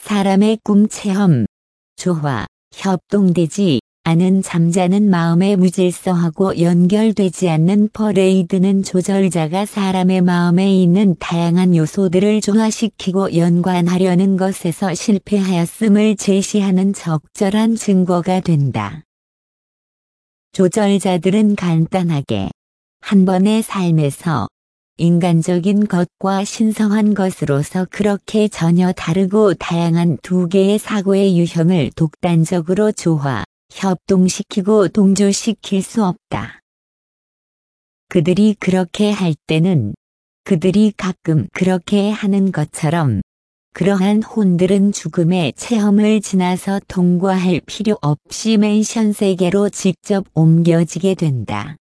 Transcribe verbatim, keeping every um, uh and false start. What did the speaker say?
사람의 꿈 체험, 조화, 협동되지 않은 잠자는 마음의 무질서하고 연결되지 않는 퍼레이드는 조절자가 사람의 마음에 있는 다양한 요소들을 조화시키고 연관하려는 것에서 실패하였음을 제시하는 적절한 증거가 된다. 조절자들은 간단하게 한 번의 삶에서 인간적인 것과 신성한 것으로서 그렇게 전혀 다르고 다양한 두 개의 사고의 유형을 독단적으로 조화, 협동시키고 동조시킬 수 없다. 그들이 그렇게 할 때는 그들이 가끔 그렇게 하는 것처럼 그러한 혼들은 죽음의 체험을 지나서 통과할 필요 없이 맨션 세계로 직접 옮겨지게 된다.